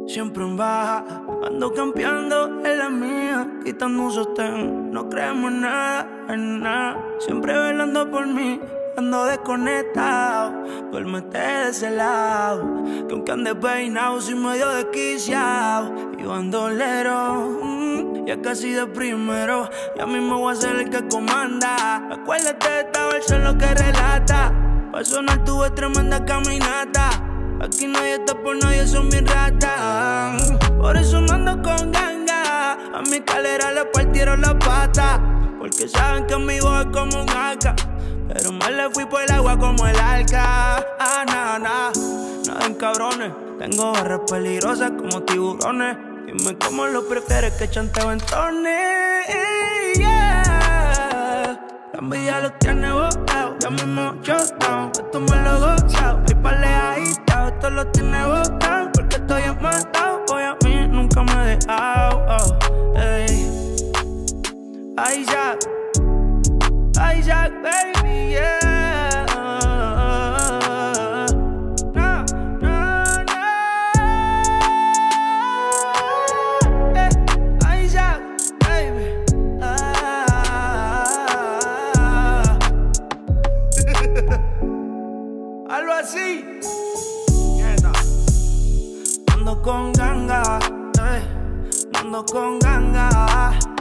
siempre en baja. Ando campeando en la mía, quitando un sostén. No creemos en nada, en nada. Siempre velando por mí, ando desconectado. Duérmete de ese lado, que aunque ande peinado, soy medio desquiciado. Y bandolero, ya casi de primero. Ya mismo voy a ser el que comanda. Acuérdate de esta versión lo que relata. Pa' sonar tuve tremenda caminata. Aquí nadie está por nadie, son mis ratas. Por eso no ando con ganga. A mi escalera le partieron la pata. Porque saben que mi voz es como un arca. Pero me le fui por el agua como el arca. Nada en cabrones. Tengo barras peligrosas como tiburones. Dime cómo lo prefieres, que chanteo en tornes. Yeah. La envidia los tiene botados. Ya mismo shutdown, esto me lo he gozado. Hay par de agitados, esto lo tiene botado. Porque estoy enmatado, hoy a mí nunca me he dejado. Isaac, baby, yeah. No. Isaac, baby. Algo así. Mierda. Ando con ganga, ando con ganga.